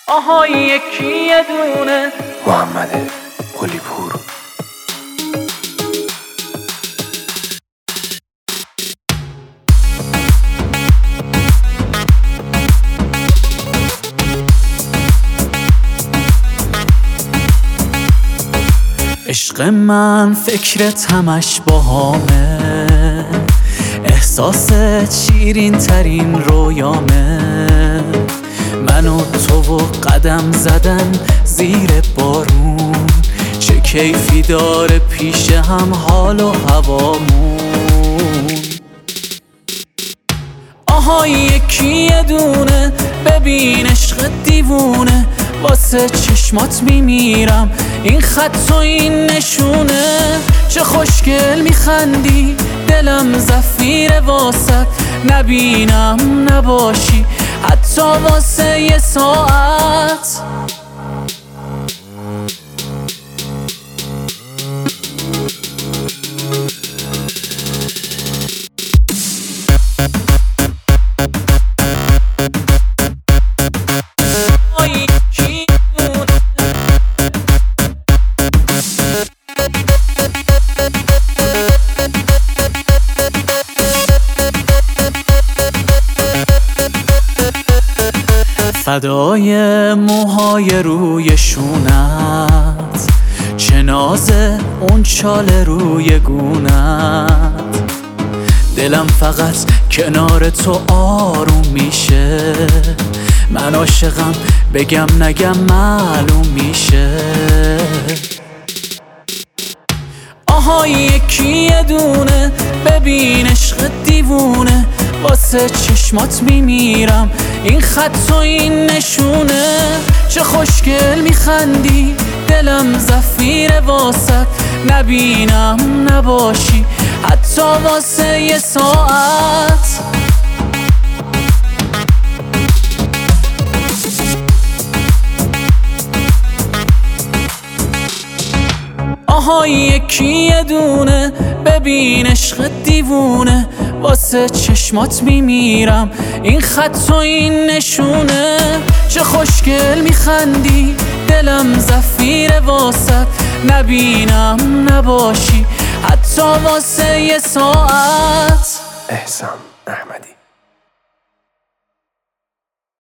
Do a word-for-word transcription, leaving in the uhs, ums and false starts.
آهای یکی یه دونه محمد قلی پور. عشق من فکرت همش باهامه، احساست شیرین ترین رویامه. من و تو و قدم زدن زیر بارون، چه کیفی داره پیش هم حال و هوامون. آهای یکی یه دونه ببین عشق دیوونه، واسه چشمات میمیرم این خط و این نشونه. چه خوشگل میخندی دلم زفیر واسط، نبینم نباشی حتی واسه یه ساعت. فدای موهای روی شونت، چه نازه اون چال روی گونت. دلم فقط کنار تو آروم میشه، من عاشقم بگم نگم معلوم میشه. آهای یکی یه دونه ببین عشق دیوونه، واسه چشمات میمیرم این خط و این نشونه. چه خوشگل میخندی دلم زفیر واسط، نبینم نباشی حتی واسه یه ساعت. آهای یکی یه دونه ببین عشق دیوونه، واسه چشمات میمیرم این خط و این نشونه. چه خوشگل میخندی دلم زفیر واسط، نبینم نباشی حتی واسه یه ساعت. احسان احمدی.